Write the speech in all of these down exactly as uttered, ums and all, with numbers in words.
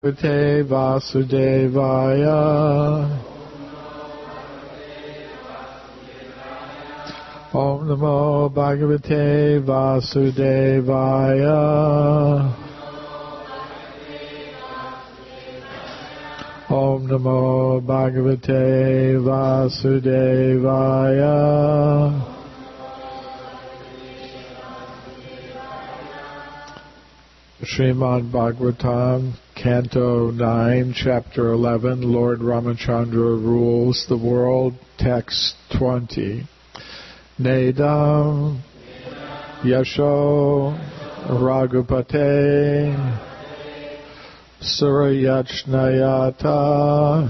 Bhagavate Vasudevaya. Om Namo Bhagavate Vasudevaya. Om Namo Bhagavate Vasudevaya. Srimad Bhagavatam, Canto nine, Chapter eleven, Lord Ramachandra rules the world, Text twenty. Nedam Yasho Raghupate Surayachnayata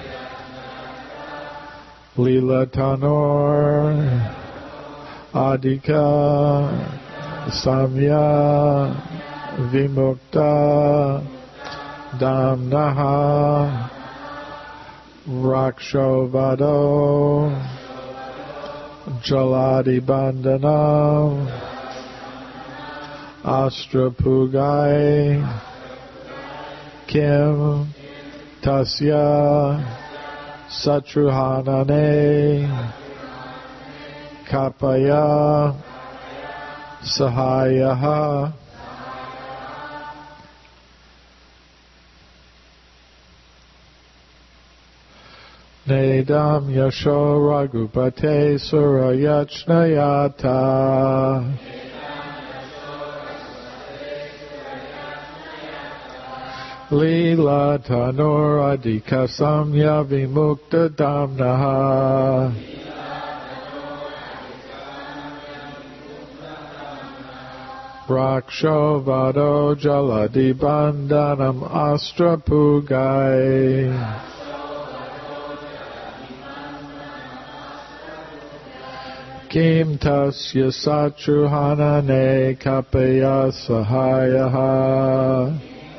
Lilatanor Adhika Samya Vimukta Damnaha Rakshovado Jaladi Bandhanam Astrapugai Kim Tasya Satruhanane Kapaya Sahayaha. Nedam Yasho Raghupate Surayachnayata Lila Tanur Adhika Samya Vimukta Damnaha Rakshovado Jaladi Bandhanam Astrapugai Kim tasya satruhanane kapaya sahayaha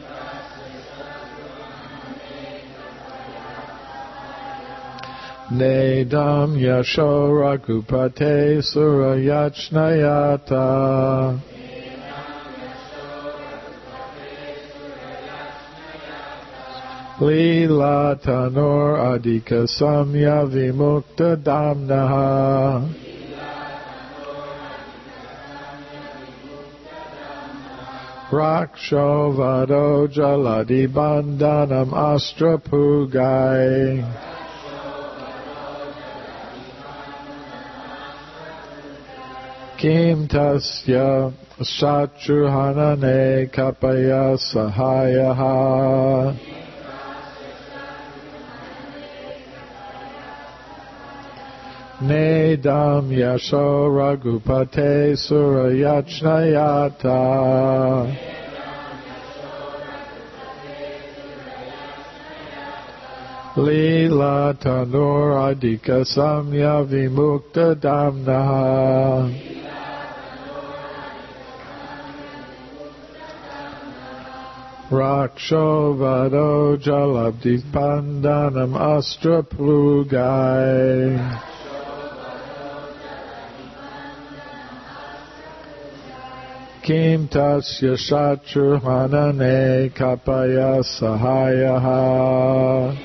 Nedam yasho raghupate surayachnayata Lila tanur adhika samya vimukta damnaha Rakshovado Jaladi Bandhanam Astrapugai Kim Tasya Satruhanane Kapaya Sahayaha Nedam Yasho Raghupate Surayachnayata Lila Tanur Adhika Samya Vimukta Damnaha Rakshovado Jalabdi Bandhanam Astrapugai Kim tasya satruhanane kapaya sahayaha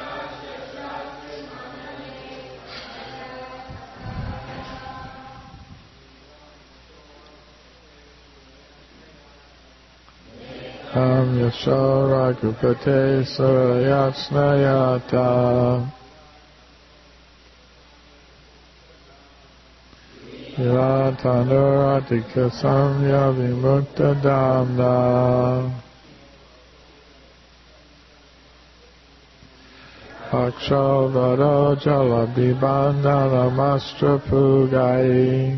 Am yasho raghupate surayachnayata Yatanur adhika samya vimukta damna Akshavado jalabhi bandhanam astrapugai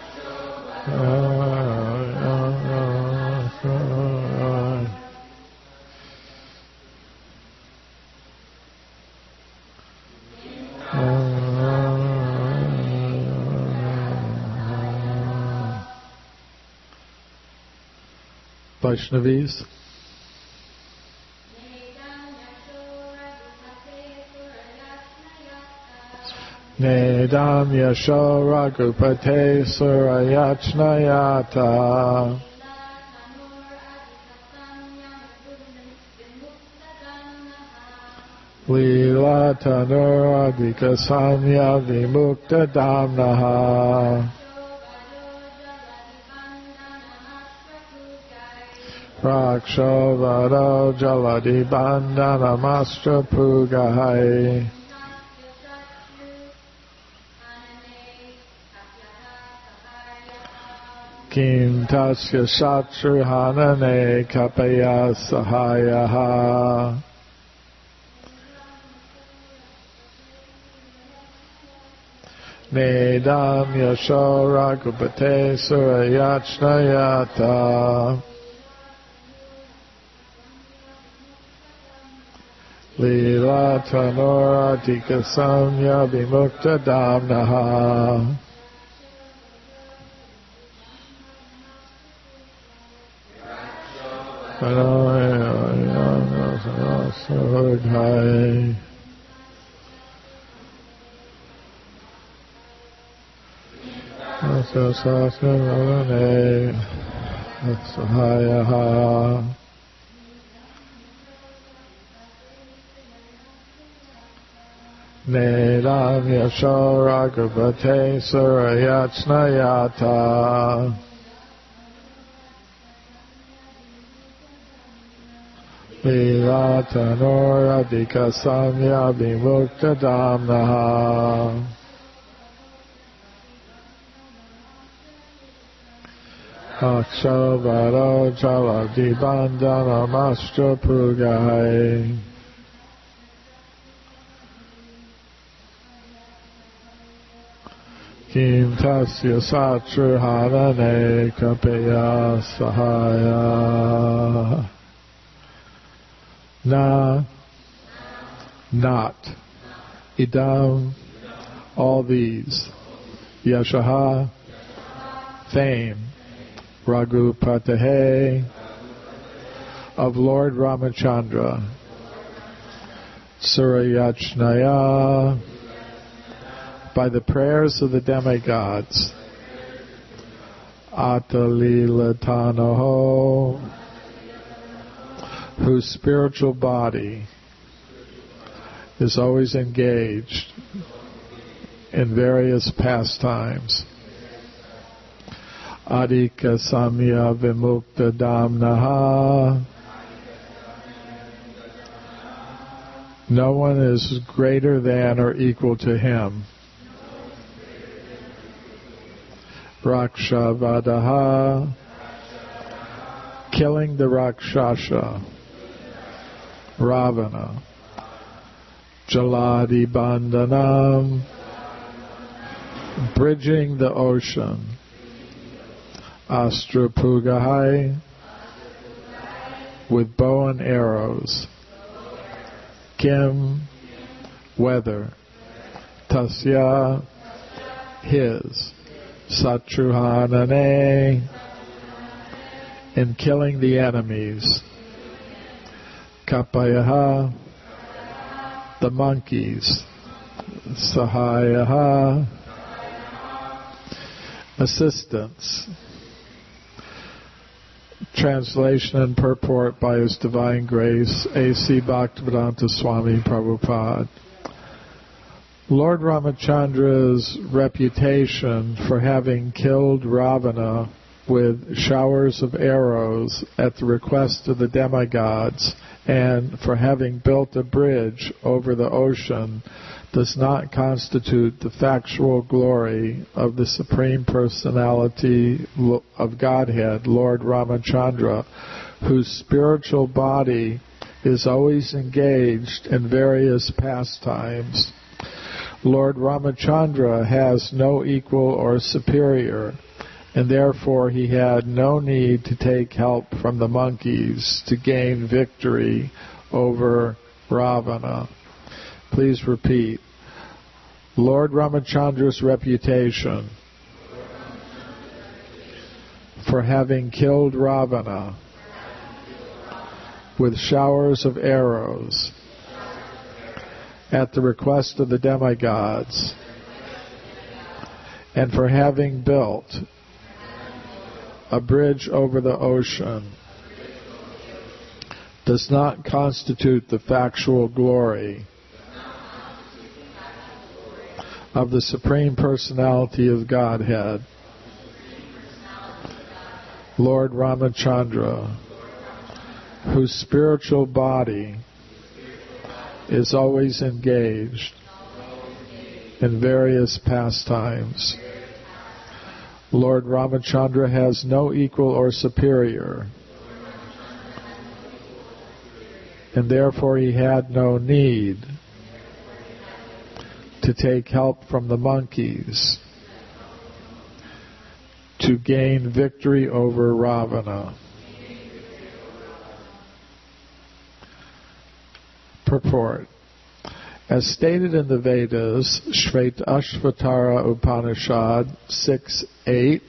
Vaishnavis. Nedam Yasho Raghupate Surayachnayata Lila Tanur Adhika Samya Vimukta Damnaha Raksha Varo Jaladi Bandana Mastra Pugahai Kim Tasya Satru Hanane Kapaya Sahayaha Nedam Yasho Raghupate Surayachnayata Lila Tanora Tika Samya Vimukta Damnaha Sahai Sahayaha Nedam Yasho Raghupate Surayachnayata Lila Tanora Dika Samya Vimukta Damnaha Akshavaro Jaladi Bandana Mastra Pugai Kim Tasya Satru Hanane Kapaya Sahaya Na, not, idam, all these, yashaha, fame, Raghupatahe, of Lord Ramachandra, Surayachnaya, by the prayers of the demigods, Atalilatanoho, whose spiritual body is always engaged in various pastimes. Adhika Samya Vimukta Damnaha. No one is greater than or equal to him. Rakshavadaha, killing the Rakshasa, Ravana. Jaladi Bandhanam, bridging the ocean. Astrapugahai, with bow and arrows. Kim, whether. Tasya, his. Satruhanane, in killing the enemies. Kapayaha, the monkeys. Sahayaha, assistance. Translation and purport by His Divine Grace, A C Bhaktivedanta Swami Prabhupada. Lord Ramachandra's reputation for having killed Ravana with showers of arrows at the request of the demigods and for having built a bridge over the ocean does not constitute the factual glory of the Supreme Personality of Godhead, Lord Ramachandra, whose spiritual body is always engaged in various pastimes. Lord Ramachandra has no equal or superior, and therefore he had no need to take help from the monkeys to gain victory over Ravana. Please repeat. Lord Ramachandra's reputation for having killed Ravana with showers of arrows at the request of the demigods, and for having built a bridge over the ocean, does not constitute the factual glory of the Supreme Personality of Godhead, Lord Ramachandra, whose spiritual body is always engaged in various pastimes. Lord Ramachandra has no equal or superior, and therefore he had no need to take help from the monkeys to gain victory over Ravana. Purport. As stated in the Vedas, Shvetashvatara Upanishad six eight,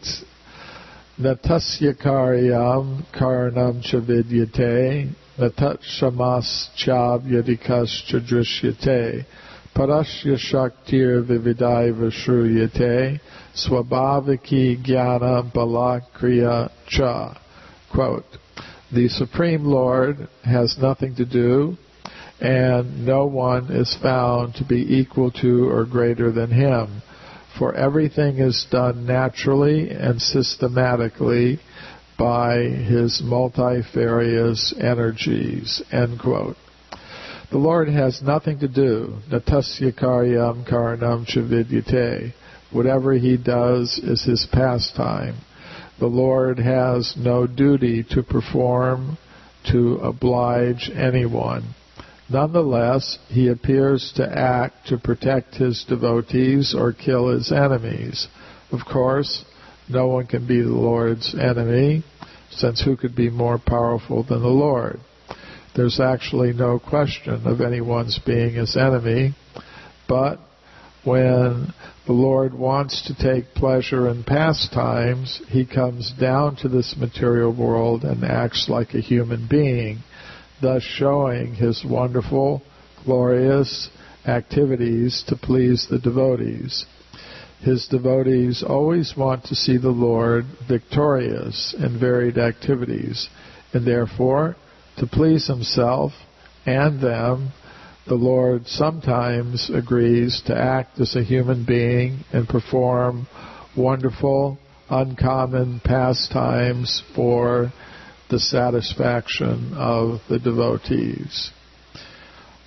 Natasya karyam karanam cha vidyate, natatshamas cha vyadikas cha drishyate, parasya shaktir vividaiva shruyate, swabhaviki jnana balakriya cha. Quote, the Supreme Lord has nothing to do, and no one is found to be equal to or greater than him, for everything is done naturally and systematically by his multifarious energies. End quote. The Lord has nothing to do. Natasya karyam karanam cha vidyate. Whatever he does is his pastime. The Lord has no duty to perform to oblige anyone. Nonetheless, he appears to act to protect his devotees or kill his enemies. Of course, no one can be the Lord's enemy, since who could be more powerful than the Lord? There's actually no question of anyone's being his enemy, but when the Lord wants to take pleasure in pastimes, he comes down to this material world and acts like a human being, thus showing his wonderful, glorious activities to please the devotees. His devotees always want to see the Lord victorious in varied activities, and therefore, to please himself and them, the Lord sometimes agrees to act as a human being and perform wonderful, uncommon pastimes for the satisfaction of the devotees.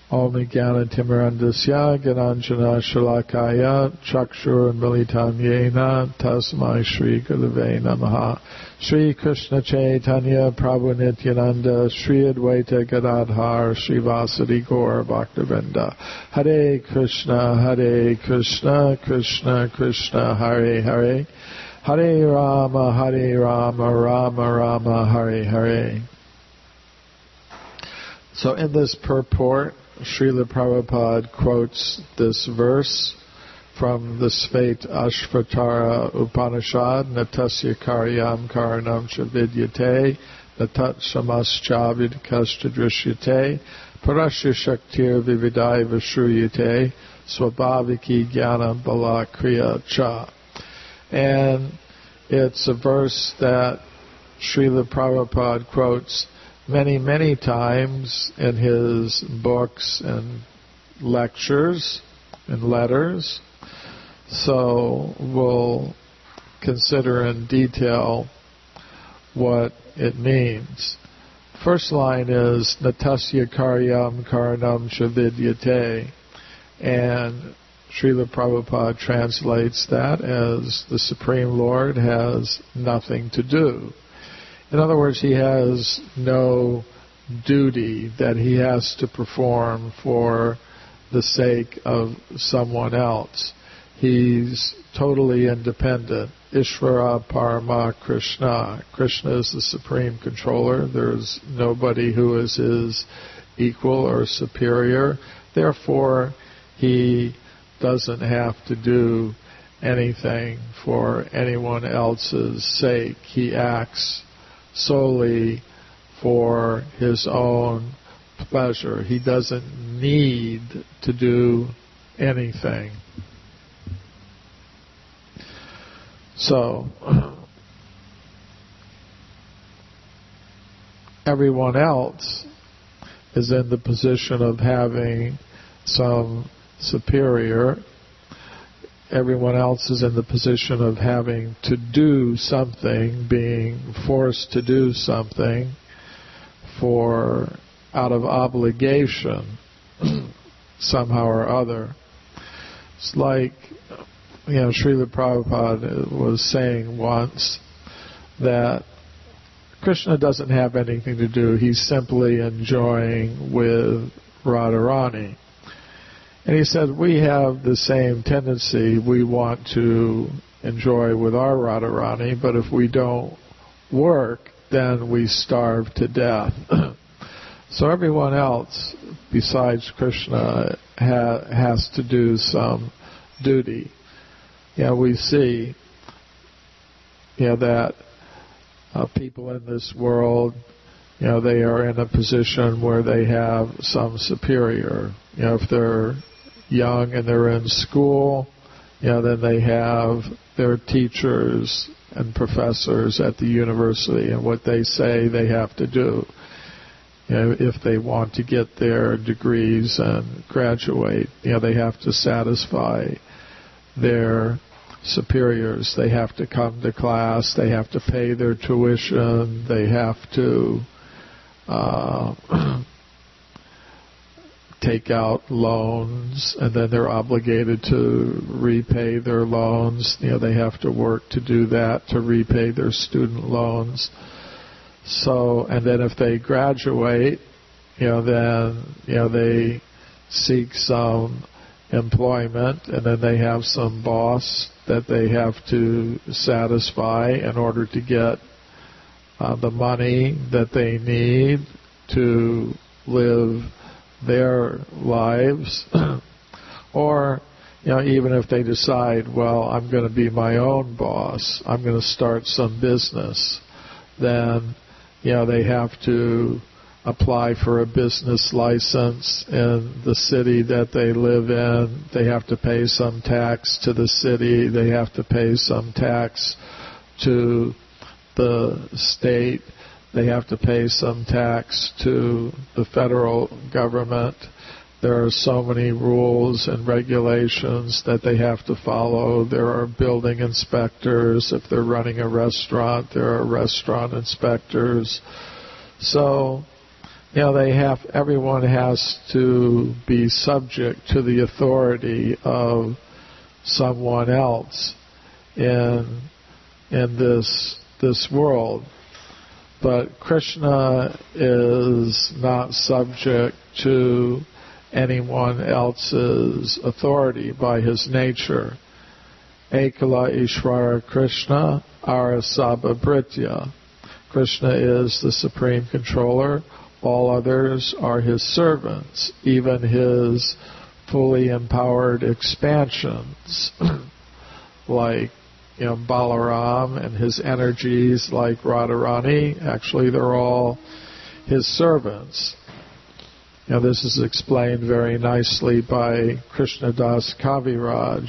Om Jnana-timirandasya Gyananjana Shalakaya Chakshur Militam Yena Tasmai Shri Gurave Namaha. Shri Krishna Chaitanya Prabhu Nityananda Shri Advaita Gadadhar Shri Vasadi Gaur Bhaktivinoda. Hare Krishna Hare Krishna Krishna Krishna Hare Hare Hare Rama Hare Rama Rama Rama Hare Hare. So in this purport, Srila Prabhupada quotes this verse from the Sveta Ashvatara Upanishad, Natasya Karyam Karanam Cha Vidyate, Natat Samascha Vidikashta Drishyate, Parasya Shaktir Vividai Vashruyate, Swabhaviki Jnana Bala Kriya Cha. And it's a verse that Srila Prabhupada quotes many, many times in his books and lectures and letters. So we'll consider in detail what it means. First line is Natasya Karyam Karanam Cha Vidyate, and Srila Prabhupada translates that as the Supreme Lord has nothing to do. In other words, he has no duty that he has to perform for the sake of someone else. He's totally independent. Ishvara Parama Krishna. Krishna is the supreme controller. There's nobody who is his equal or superior. Therefore, he doesn't have to do anything for anyone else's sake. He acts solely for his own pleasure. He doesn't need to do anything. So, everyone else is in the position of having some superior. Everyone else is in the position of having to do something, being forced to do something for out of obligation somehow or other. It's like, you know, Srila Prabhupada was saying once that Krishna doesn't have anything to do. He's simply enjoying with Radharani. And he said, we have the same tendency. We want to enjoy with our Radharani, but if we don't work, then we starve to death. So everyone else besides Krishna ha- has to do some duty. Yeah, we see, you know, that uh, people in this world, you know, they are in a position where they have some superior. You know, if they're young and they're in school, you know, then they have their teachers and professors at the university, and what they say they have to do. You know, if they want to get their degrees and graduate, you know, they have to satisfy their superiors. They have to come to class. They have to pay their tuition. They have to uh, take out loans, and then they're obligated to repay their loans. You know, they have to work to do that, to repay their student loans. So, and then if they graduate, you know, then, you know, they seek some employment, and then they have some boss that they have to satisfy in order to get uh, the money that they need to live their lives. Or, you know, even if they decide, well, I'm going to be my own boss, I'm going to start some business, then, you know, they have to apply for a business license in the city that they live in. They have to pay some tax to the city. They have to pay some tax to the state. They have to pay some tax to the federal government. There are so many rules and regulations that they have to follow. There are building inspectors. If they're running a restaurant, there are restaurant inspectors. So you know, they have, everyone has to be subject to the authority of someone else in in this this world. But Krishna is not subject to anyone else's authority by his nature. Ekala Ishvara Krishna Arasabha Bhritya. Krishna is the supreme controller. All others are his servants, even his fully empowered expansions, like, you know, Balaram and his energies like Radharani. Actually, they're all his servants. You know, this is explained very nicely by Krishnadas Kaviraj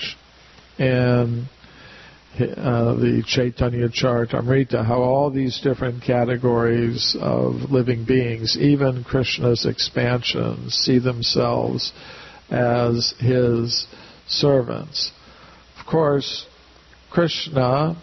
in uh, the Chaitanya Charitamrita, how all these different categories of living beings, even Krishna's expansions, see themselves as his servants. Of course, Krishna,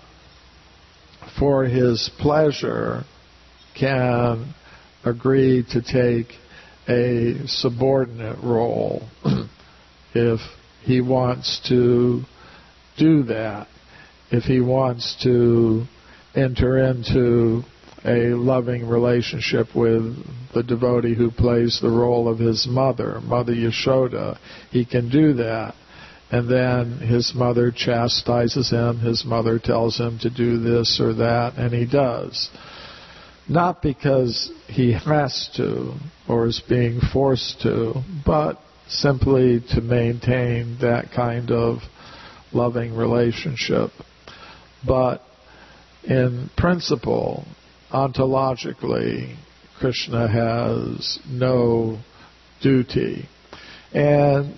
for his pleasure, can agree to take a subordinate role if he wants to do that, if he wants to enter into a loving relationship with the devotee who plays the role of his mother, Mother Yashoda. He can do that. And then his mother chastises him, his mother tells him to do this or that, and he does. Not because he has to or is being forced to, but simply to maintain that kind of loving relationship. But in principle, ontologically, Krishna has no duty. And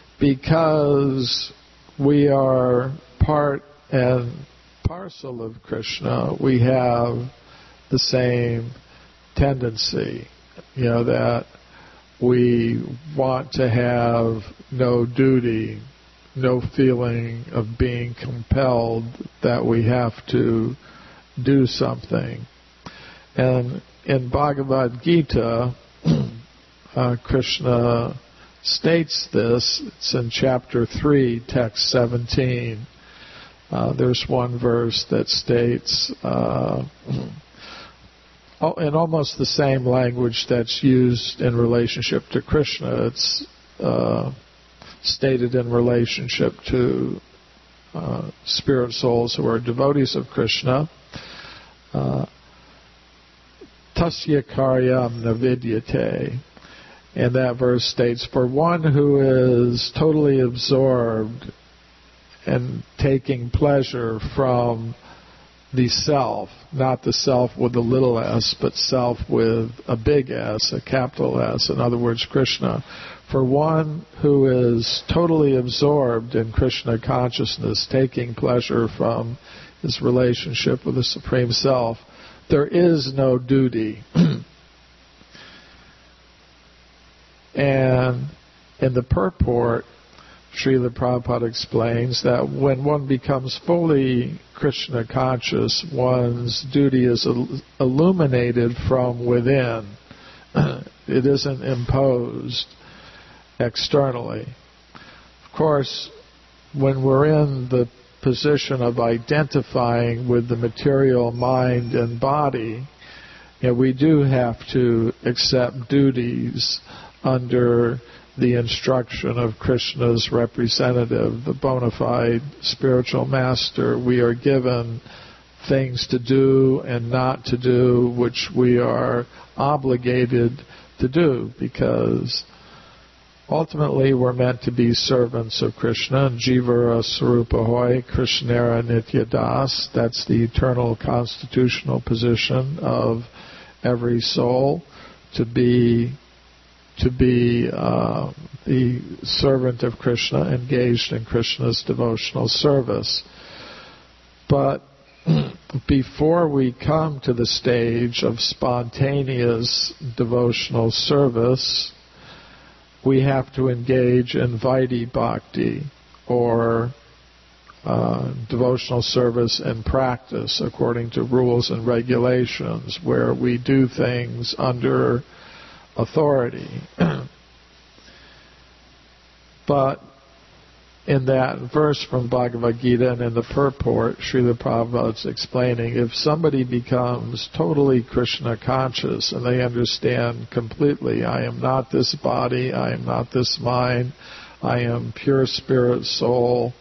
because we are part and parcel of Krishna, we have the same tendency, you know, that we want to have no duty, no feeling of being compelled that we have to do something. And in Bhagavad Gita, uh, Krishna states this. It's in chapter three, text seventeen. Uh, there's one verse that states, uh, in almost the same language that's used in relationship to Krishna, it's uh, stated in relationship to uh, spirit souls who are devotees of Krishna. Uh, Tasya karyam navidyate. And that verse states, for one who is totally absorbed and taking pleasure from the self, not the self with a little s, but self with a big S, a capital S, in other words, Krishna. For one who is totally absorbed in Krishna consciousness, taking pleasure from his relationship with the Supreme Self, there is no duty. And in the purport, Srila Prabhupada explains that when one becomes fully Krishna conscious, one's duty is illuminated from within. It isn't imposed externally. Of course, when we're in the position of identifying with the material mind and body, you know, we do have to accept duties under the instruction of Krishna's representative, the bona fide spiritual master. We are given things to do and not to do, which we are obligated to do, because ultimately we're meant to be servants of Krishna. Jivara Sarupa Hoy, Krishnera Nitya Das. That's the eternal constitutional position of every soul, to be to be uh, the servant of Krishna, engaged in Krishna's devotional service. But before we come to the stage of spontaneous devotional service, we have to engage in Vaidhi Bhakti, or uh, devotional service and practice according to rules and regulations, where we do things under authority. But in that verse from Bhagavad Gita and in the purport, Srila Prabhupada's explaining, if somebody becomes totally Krishna conscious and they understand completely, I am not this body, I am not this mind, I am pure spirit soul,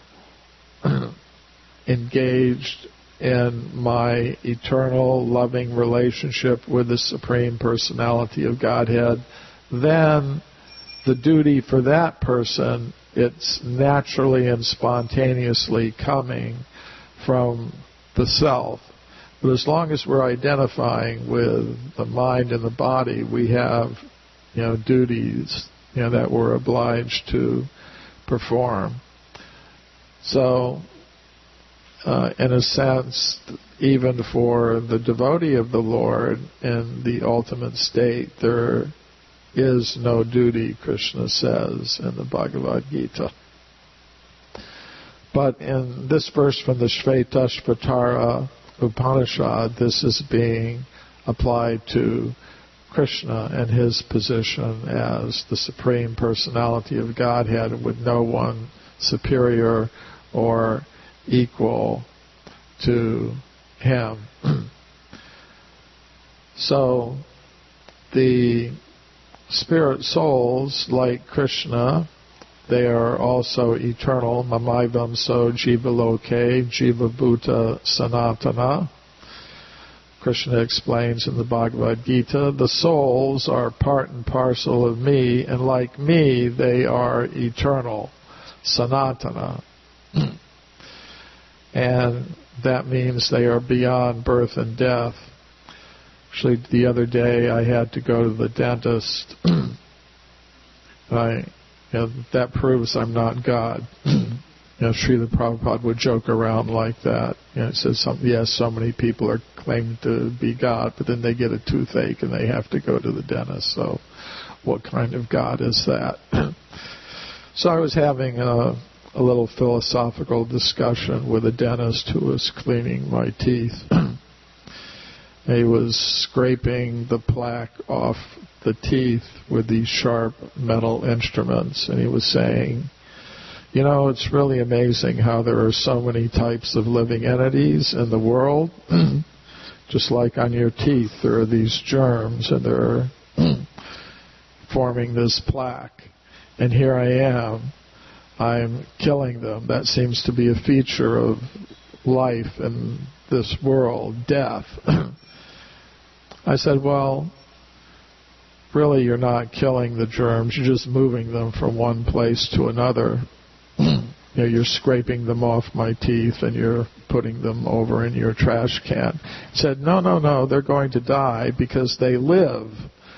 engaged in my eternal loving relationship with the Supreme Personality of Godhead, then the duty for that person, it's naturally and spontaneously coming from the self. But as long as we're identifying with the mind and the body, we have, you know, duties, you know, that we're obliged to perform. So, uh, in a sense, even for the devotee of the Lord in the ultimate state, there is no duty, Krishna says in the Bhagavad Gita. But in this verse from the Shvetashvatara Upanishad, this is being applied to Krishna and his position as the Supreme Personality of Godhead with no one superior or equal to him. So the spirit souls, like Krishna, they are also eternal. Mamaivam so jiva loke, jiva bhuta sanatana. Krishna explains in the Bhagavad Gita, the souls are part and parcel of me, and like me, they are eternal, sanatana. And that means they are beyond birth and death. Actually, the other day I had to go to the dentist. I, you know, that proves I'm not God. You know, Srila Prabhupada would joke around like that. You know, it says, some, yes, so many people are claiming to be God, but then they get a toothache and they have to go to the dentist. So what kind of God is that? So I was having a, a little philosophical discussion with a dentist who was cleaning my teeth. He was scraping the plaque off the teeth with these sharp metal instruments, and he was saying, you know, it's really amazing how there are so many types of living entities in the world. Just like on your teeth, there are these germs, and they're forming this plaque. And here I am, I'm killing them. That seems to be a feature of life in this world, death. I said, well, really you're not killing the germs, you're just moving them from one place to another. You know, you're scraping them off my teeth and you're putting them over in your trash can. He said, no, no, no, they're going to die because they live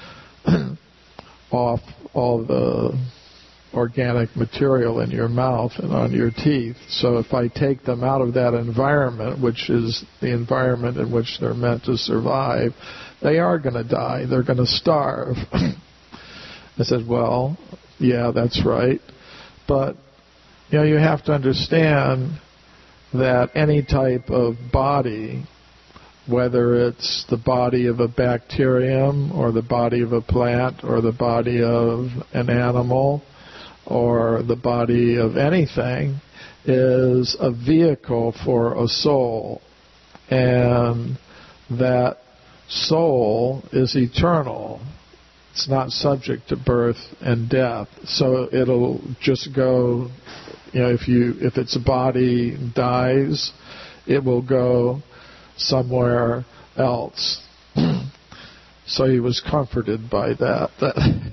off all the organic material in your mouth and on your teeth. So if I take them out of that environment, which is the environment in which they're meant to survive, they are going to die. They're going to starve. I said, well, yeah, that's right. But, you know, you have to understand that any type of body, whether it's the body of a bacterium or the body of a plant or the body of an animal or the body of anything, is a vehicle for a soul. And that soul is eternal. It's not subject to birth and death. So it'll just go, you know, if you if its body dies, it will go somewhere else. So he was comforted by that. that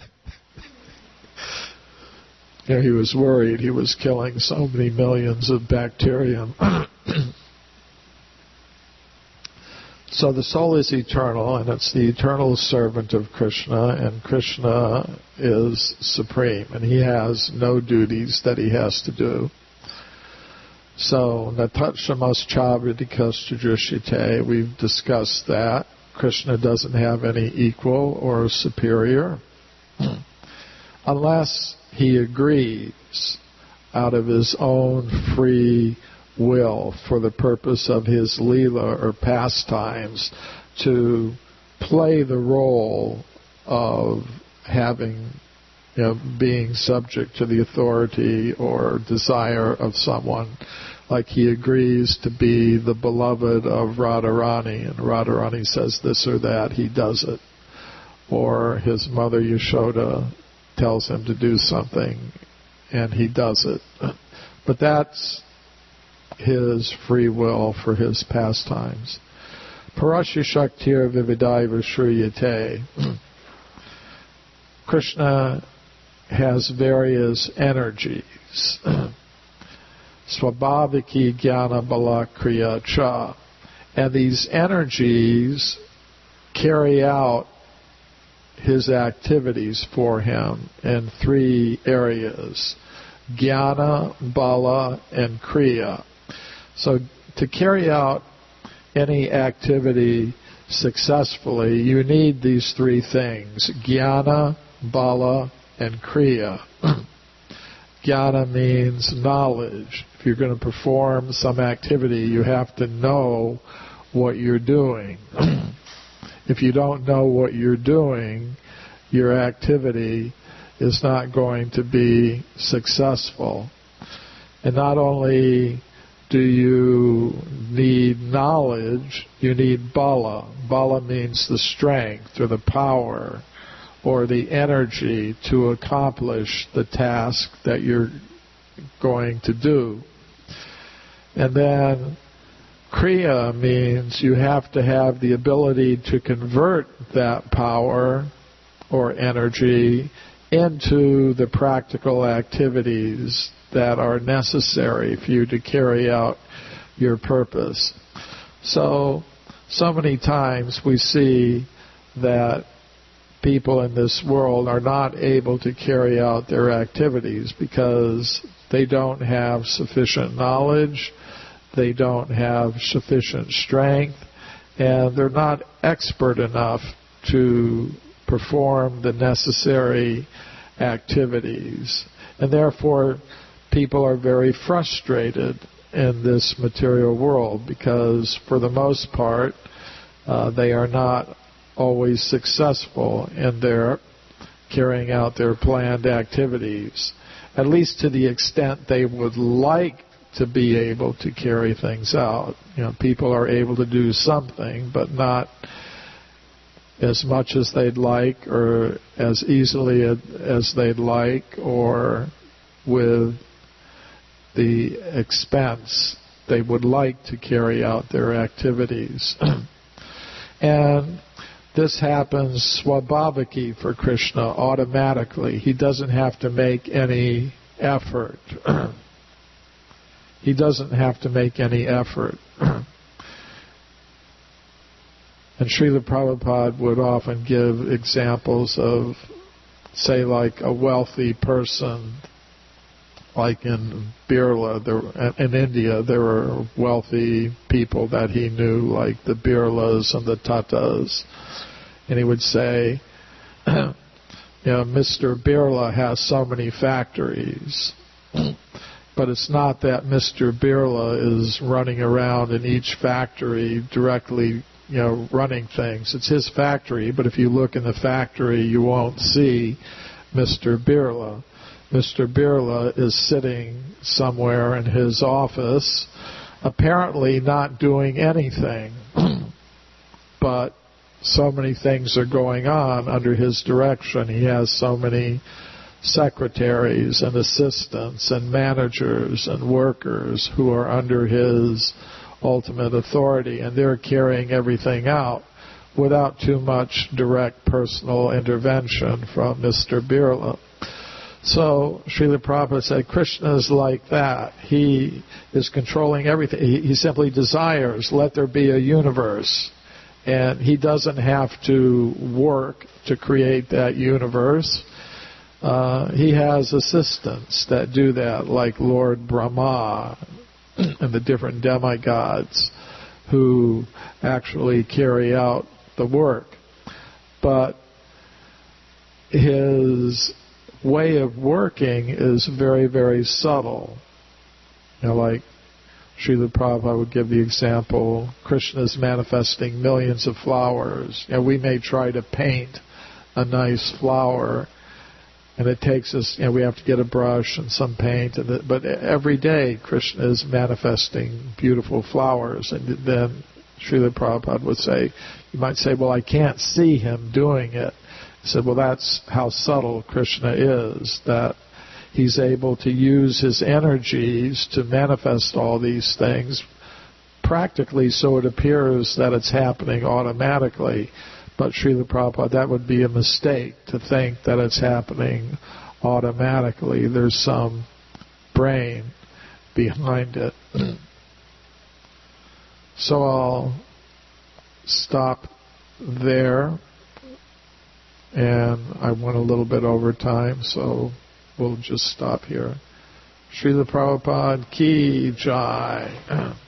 you know, he was worried he was killing so many millions of bacterium. So the soul is eternal, and it's the eternal servant of Krishna, and Krishna is supreme, and he has no duties that he has to do. So, Natatsamas Chavridikastujushite, we've discussed that. Krishna doesn't have any equal or superior, unless he agrees out of his own free will for the purpose of his leela or pastimes to play the role of having, you know, being subject to the authority or desire of someone. Like he agrees to be the beloved of Radharani, and Radharani says this or that, he does it. Or his mother Yashoda tells him to do something, and he does it. But that's his free will for his pastimes. Parasya Shaktir Vividaiva Shriyate. Krishna has various energies. Swabhaviki Jnana Bala Kriya Cha. And these energies carry out his activities for him in three areas: Jnana, Bala, and Kriya. So to carry out any activity successfully, you need these three things: Jnana, Bala, and Kriya. Jnana means knowledge. If you're going to perform some activity, you have to know what you're doing. If you don't know what you're doing, your activity is not going to be successful. And not only do you need knowledge, you need bala. Bala means the strength or the power or the energy to accomplish the task that you're going to do. And then Kriya means you have to have the ability to convert that power or energy into the practical activities that are necessary for you to carry out your purpose. So, so many times we see that people in this world are not able to carry out their activities because they don't have sufficient knowledge, they don't have sufficient strength, and they're not expert enough to perform the necessary activities. And therefore, people are very frustrated in this material world because, for the most part, uh, they are not always successful in their carrying out their planned activities, at least to the extent they would like to be able to carry things out. You know, people are able to do something, but not as much as they'd like, or as easily as they'd like, or with the expense they would like to carry out their activities. And this happens swabhaviki for Krishna automatically. He doesn't have to make any effort. He doesn't have to make any effort. And Srila Prabhupada would often give examples of, say, like a wealthy person, like in Birla, there, in India, there were wealthy people that he knew, like the Birlas and the Tatas. And he would say, you know, Mister Birla has so many factories. But it's not that Mister Birla is running around in each factory directly, you know, running things. It's his factory, but if you look in the factory, you won't see Mister Birla. Mister Birla is sitting somewhere in his office, apparently not doing anything. But so many things are going on under his direction. He has so many secretaries and assistants and managers and workers who are under his ultimate authority, and they're carrying everything out without too much direct personal intervention from Mister Birla. So Srila Prabhupada said Krishna is like that. He is controlling everything. He, he simply desires, let there be a universe. And he doesn't have to work to create that universe. Uh, he has assistants that do that, like Lord Brahma and the different demigods who actually carry out the work. But his way of working is very, very subtle. You know, like Srila Prabhupada would give the example, Krishna is manifesting millions of flowers. You know, we may try to paint a nice flower, and it takes us, you know, we have to get a brush and some paint, and the, but every day Krishna is manifesting beautiful flowers. And then Srila Prabhupada would say, you might say, well, I can't see him doing it. He said, well, that's how subtle Krishna is, that he's able to use his energies to manifest all these things practically, so it appears that it's happening automatically. But Srila Prabhupada, that would be a mistake to think that it's happening automatically. There's some brain behind it. So I'll stop there. And I went a little bit over time, so we'll just stop here. Srila Prabhupada ki jai.